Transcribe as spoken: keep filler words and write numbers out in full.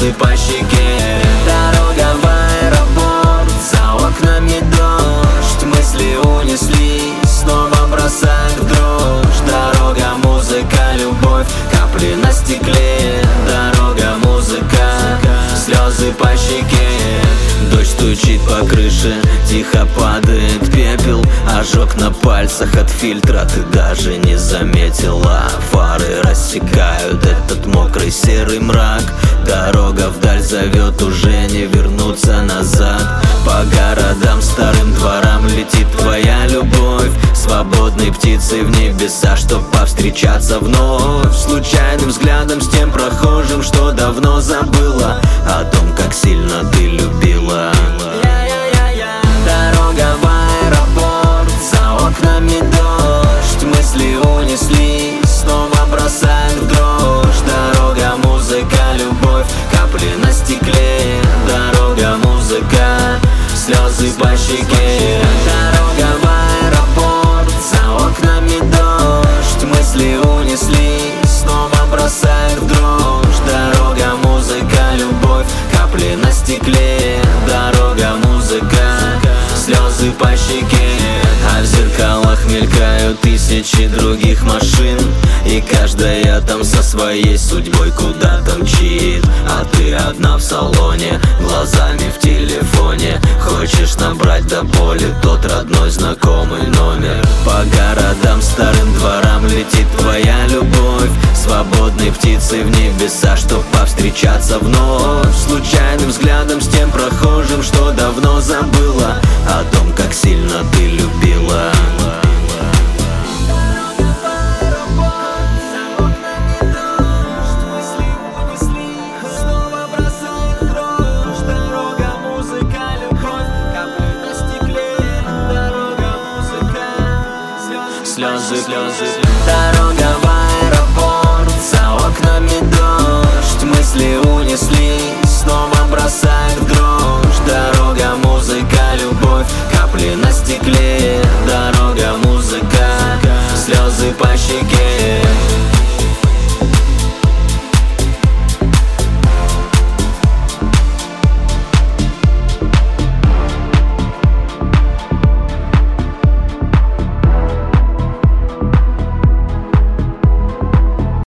слезы по щеке. Дорога в аэропорт, за окнами дождь. Мысли унесли, снова бросают в дрожь. Дорога, музыка, любовь, капли на стекле. Дорога, музыка, слезы по щеке. Дождь стучит по крыше, тихо падает пепел. Ожог на пальцах от фильтра ты даже не заметила. Фары рассекают этот мокрый серый мрак. Дорога вдаль зовет, уже не вернуться назад. По городам, старым дворам летит твоя любовь. Свободной птицей в небеса, чтоб повстречаться вновь. Случайным взглядом с тем прохожим, что давно забыла о том, как сильно ты любила. Дорога в аэропорт, за окнами дождь. Мысли унесли, снова бросают в дрожь. Дорога, музыка, любовь, капли на стекле. Дорога, музыка, слезы по щеке. Дорога в аэропорт, за окнами дождь. Мысли унесли, снова бросают в дрожь. Дорога, музыка, любовь, капли на стекле. Дорога, музыка, слезы по щеке. А в зеркалах мелькают тысячи других машин, и каждая там со своей судьбой куда-то мчит. А ты одна в салоне, глазами в телефоне. Хочешь набрать до боли тот родной знакомый номер. По городам, старым дворам летит твоя любовь. Свободной птицей в небеса, чтоб повстречаться вновь. Случайным взглядом с тем прохожим, что давно забыла о том, как сильно ты любила. Слезы, слезы, слезы.